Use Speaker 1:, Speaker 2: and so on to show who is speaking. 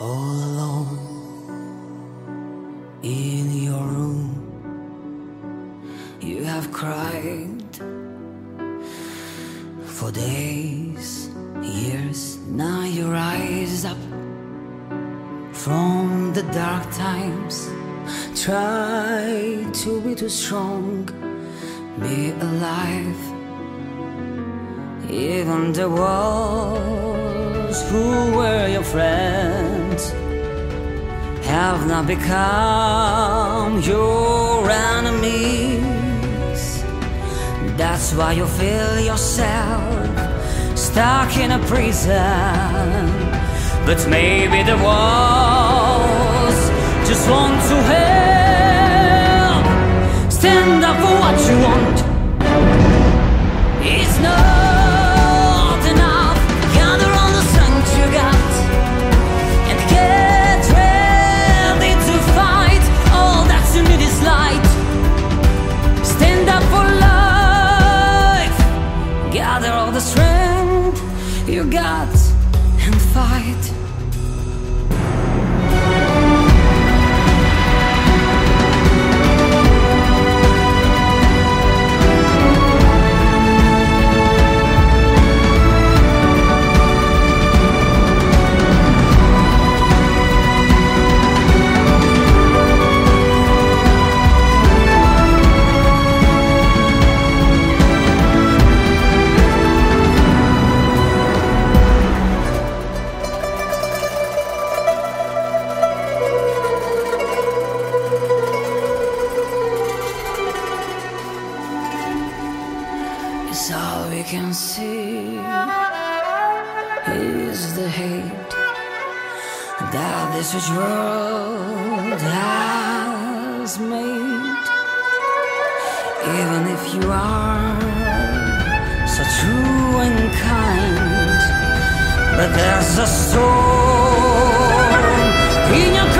Speaker 1: all alone in your room. You have cried for days, years. Now you rise up from the dark times. Try to be too strong, be alive. Even the walls who were your friends have now become your enemies. That's why you feel yourself stuck in a prison. But maybe the walls just want to help. Stand up for what you want. It's not enough. Gather all the strength you got and get ready to fight. All that you need is light. Stand up for life. Gather all the strength you got and fight. All we can see is the hate that this world has made. Even if you are so true and kind, but there's a storm in your